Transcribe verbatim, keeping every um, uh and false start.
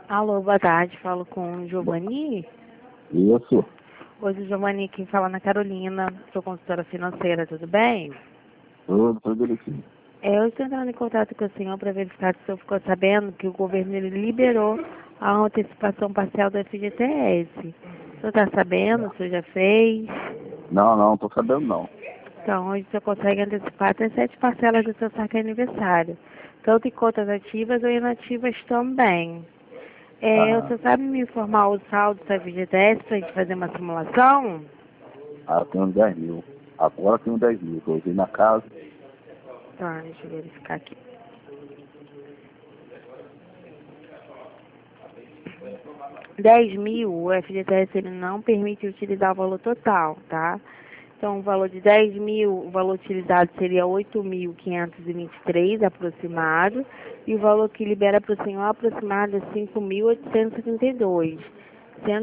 Alô, boa tarde. Falo com o Giovanni. Isso. Oi, Giovanni, quem fala é Ana Carolina. Sou consultora financeira, tudo bem? Tudo, tudo direitinho. É, eu estou entrando em contato com o senhor para verificar se o senhor ficou sabendo que o governo ele liberou a antecipação parcial do F G T S. O senhor está sabendo? O senhor já fez? Não, não, tô sabendo não. Então, hoje o senhor consegue antecipar até sete parcelas do seu saque aniversário. Tanto em contas ativas ou inativas também. É, o Aham. senhor sabe me informar o saldo do F G T S para a gente fazer uma simulação? Ah, eu tenho dez mil. Agora eu tenho dez mil. Eu usei na casa. Tá, deixa eu verificar aqui. dez mil, o F G T S ele não permite utilizar o valor total, tá? Então, o valor de dez mil, o valor utilizado seria oito mil quinhentos e vinte e três aproximado, e o valor que libera para o senhor aproximado é cinco mil oitocentos e trinta e dois.